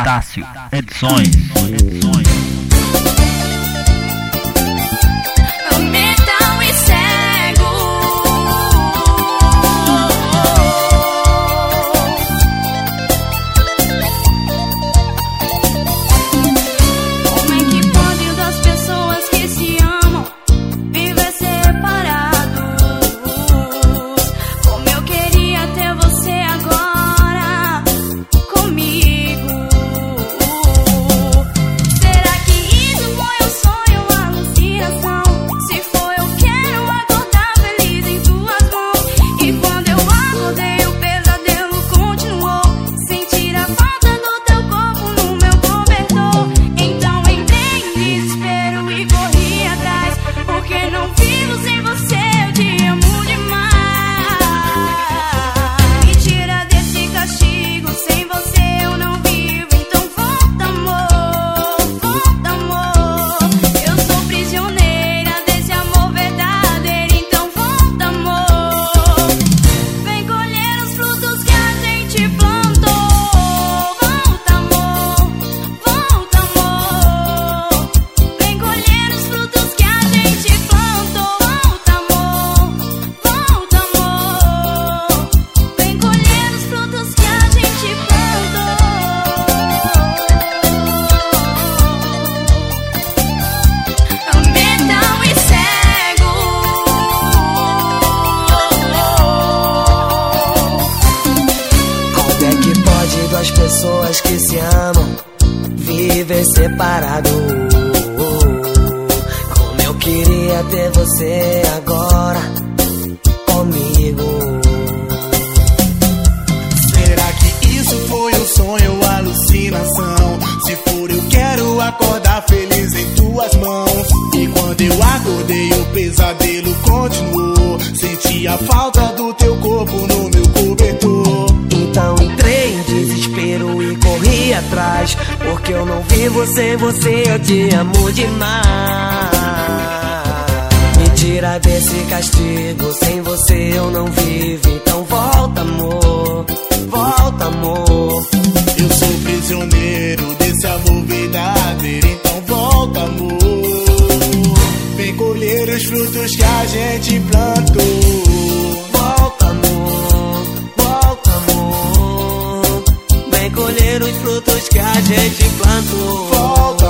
Tássio Edições. Metal e cego. Como é que pode das pessoas que se amam viver separados? Como eu queria ter você agora comigo. Será que isso foi um sonho, uma alucinação? Se foi, eu quero acordar feliz em tuas mãos. E quando eu acordei, o pesadelo continuou. Sentir a falta do teu corpo no meu cobertor. Então entrei em desespero e corri atrás, porque não vivo sem você, eu te amo demais. Me tira desse castigo, sem você eu não vivo. Então volta, amor, volta, amor. Eu sou prisioneira desse amor verdadeiro. Então volta, amor. Vem colher os frutos que a gente plantou. Volta, amor, volta, amor. Vem colher os frutos que a gente plantou. Volta, amor, volta, amor. Vem colher os frutos que a gente plantou. Metal e cego. Como é que pode duas pessoas que se amam viver separado? Como eu queria ter você agora comigo. Será que isso foi um sonho ou alucinação? Se for, eu quero acordar feliz em tuas mãos. E quando eu acordei, o pesadelo continuou. Senti a falta do teu corpo no meu cobertor. Então entrei em desespero e corri atrás, porque eu não vivo sem você, eu te amo demais. Me tira desse castigo, sem você eu não vivo. Então volta, amor, volta, amor. Eu sou prisioneiro desse amor verdadeiro. Então volta, amor. Vem colher os frutos que a gente plantou. Volta, amor, volta, amor. Vem colher os frutos que a gente plantou. Volta,